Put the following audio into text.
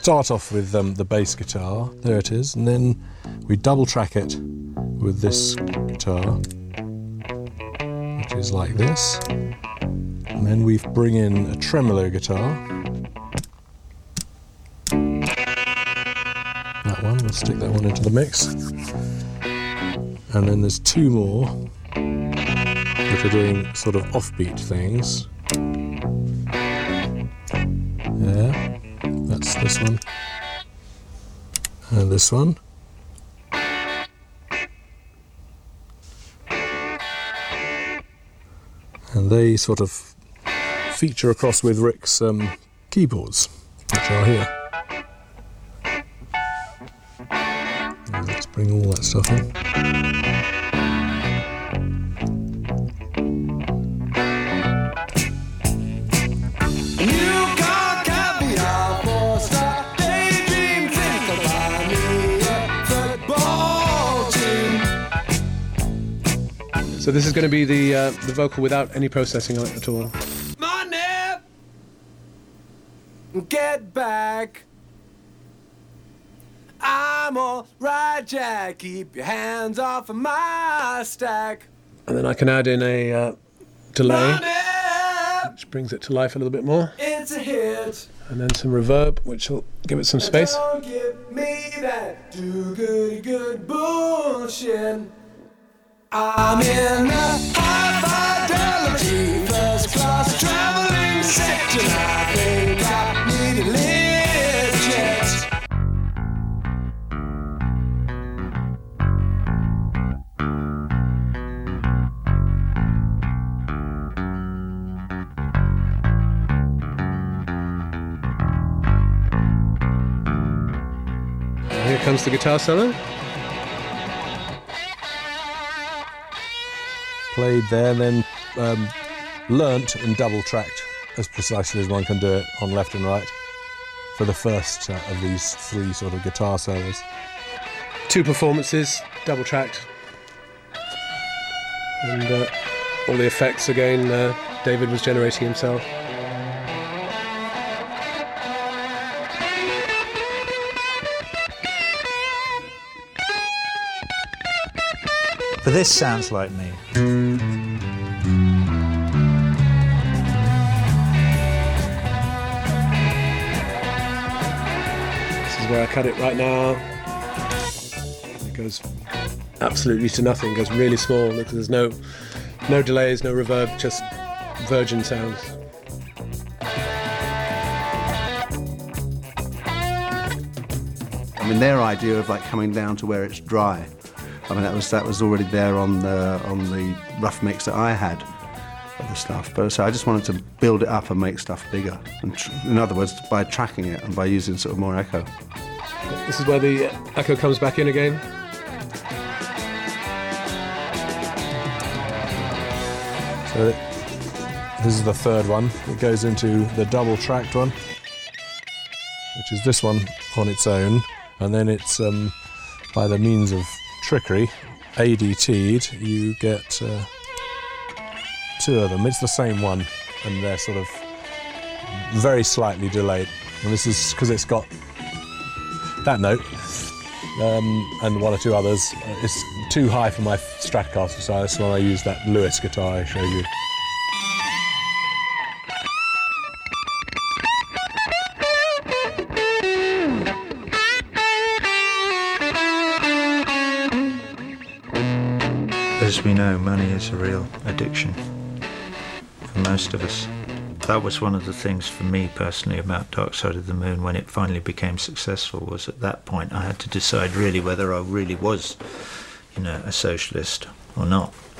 start off with the bass guitar, there it is, and then we double track it with this guitar, which is like this, and then we bring in a tremolo guitar, that one, we'll stick that one into the mix, and then there's two more which are doing sort of offbeat things. Yeah, that's this one and this one. And they sort of feature across with Rick's keyboards, which are here. And let's bring all that stuff in. So this is going to be the vocal without any processing on it at all. Money! Get back! I'm alright, Jack. Keep your hands off of my stack. And then I can add in a delay, Money! which brings it to life a little bit more. It's a hit. And then some reverb, which will give it some space. Don't give me that do-good bullshit. I'm in a high-fidelity first-class traveling section. I think I need a Learjet. And here comes the guitar solo. Played there, and then learnt and double-tracked as precisely as one can do it on left and right for the first of these three sort of guitar solos. Two performances, double-tracked. And all the effects, again, David was generating himself. But this sounds like me. This is where I cut it right now. It goes absolutely to nothing, it goes really small. Look, there's no delays, no reverb, just virgin sounds. I mean, their idea of like coming down to where it's dry, I mean, that was already there on the rough mix that I had of the stuff. But so I just wanted to build it up and make stuff bigger. And in other words, by tracking it and by using sort of more echo. This is where the echo comes back in again. So this is the third one. It goes into the double-tracked one, which is this one on its own, and then it's by the means of trickery, ADT'd, you get two of them. It's the same one, and they're sort of very slightly delayed. And this is because it's got that note and one or two others. It's too high for my Stratocaster, so that's when I use that Lewis guitar I showed you. As we know, money is a real addiction for most of us. That was one of the things for me personally about Dark Side of the Moon when it finally became successful, was at that point I had to decide really whether I really was, a socialist or not.